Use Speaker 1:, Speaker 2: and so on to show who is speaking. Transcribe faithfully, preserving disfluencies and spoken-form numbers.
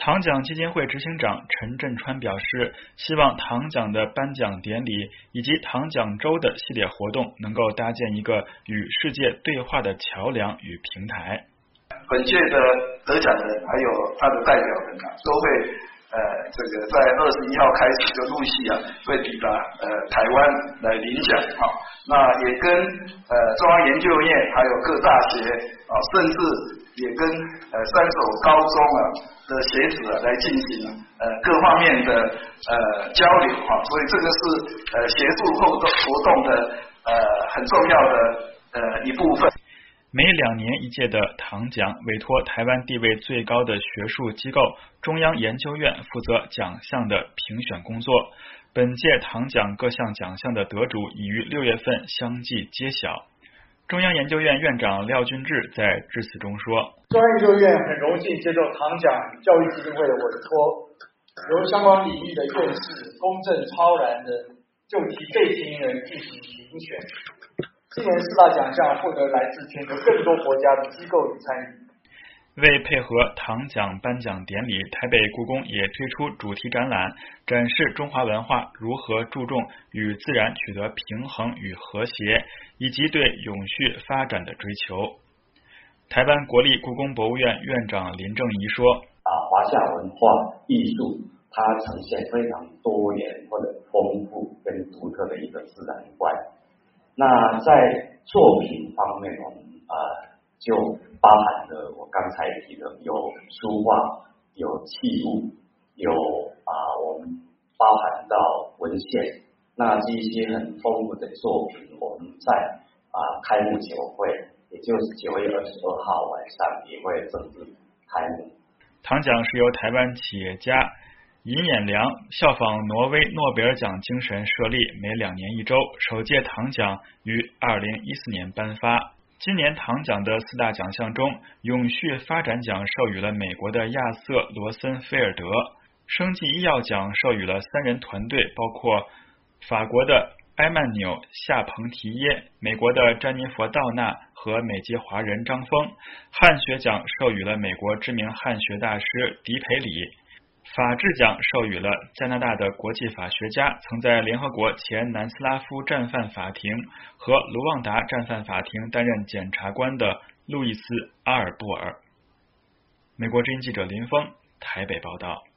Speaker 1: 唐奖基金会执行长陈振川表示，希望唐奖的颁奖典礼以及唐奖周的系列活动能够搭建一个与世界对话的桥梁与平台。
Speaker 2: 本届的得奖人还有他的代表人啊，都会呃这个在二十一号开始就陆续啊会抵达呃台湾来领奖哈、啊。那也跟呃中央研究院还有各大学啊，甚至也跟呃三所高中啊的学子啊来进行呃各方面的呃交流哈、啊。所以这个是呃协助活动活动的呃很重要的呃一部分。
Speaker 1: 每两年一届的唐奖委托台湾地位最高的学术机构中央研究院负责奖项的评选工作。本届唐奖各项奖项的得主已于六月份相继揭晓。中央研究院院长廖俊智在致辞中说，
Speaker 3: 中央研究院很荣幸接受唐奖教育基金会的委托，由相关领域的院士公正超然的就其被提名人进行评选。今年四大奖项获得来自全球更多国家的机构与参与。
Speaker 1: 为配合唐奖颁奖典礼，台北故宫也推出主题展览，展示中华文化如何注重与自然取得平衡与和谐，以及对永续发展的追求。台湾国立故宫博物院院长林正仪说，
Speaker 4: 啊，华夏文化艺术它呈现非常多元或者丰富跟独特的一个自然观。那在作品方面，我们呃就包含了我刚才提的有书画、有器物、有啊、呃、我们包含到文献。那这一些很丰富的作品，我们在啊、呃、开幕酒会，也就是九月二十二号晚上也会正式开幕。
Speaker 1: 唐奖是由台湾企业家尹衍良效仿挪威诺贝尔奖精神设立，每两年一周。首届唐奖于二零一四年颁发。今年唐奖的四大奖项中，永续发展奖授予了美国的亚瑟·罗森菲尔德，生技医药奖授予了三人团队，包括法国的埃曼纽·夏彭提耶、美国的詹妮弗·道纳和美籍华人张峰。汉学奖授予了美国知名汉学大师迪培里。法治奖授予了加拿大的国际法学家，曾在联合国前南斯拉夫战犯法庭和卢旺达战犯法庭担任检察官的路易斯·阿尔布尔。美国之音记者林峰台北报道。